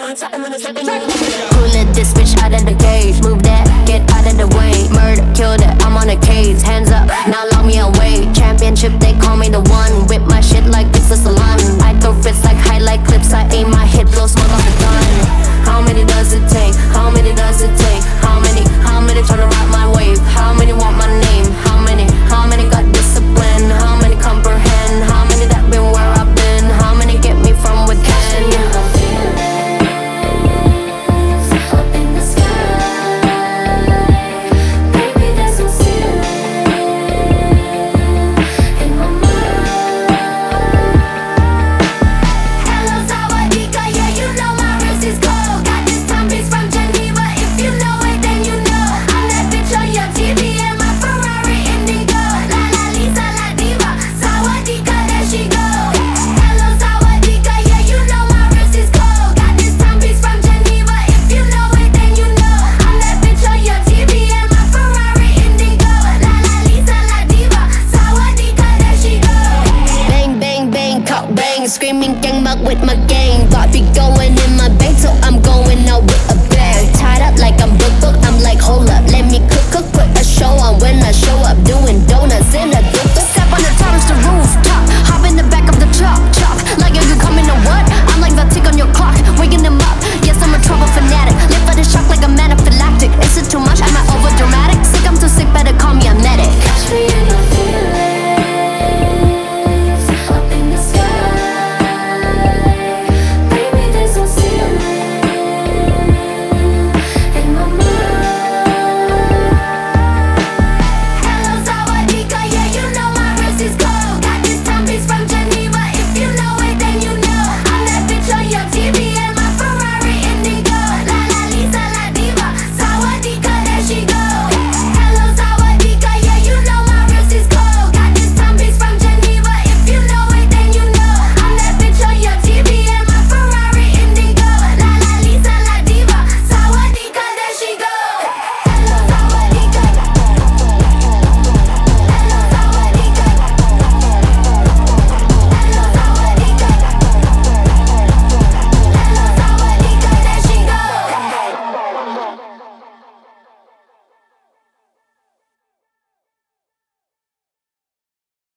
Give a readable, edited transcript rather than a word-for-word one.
Pull it, this bitch out of the cage. Move that, get out of the way. Murder, kill that, I'm on a case. Hands up, now lock me away. Championship, they call me the one. Whip my shit like it's a salon. I throw fits like highlight clips. I aim my hit, blow smoke off the gun.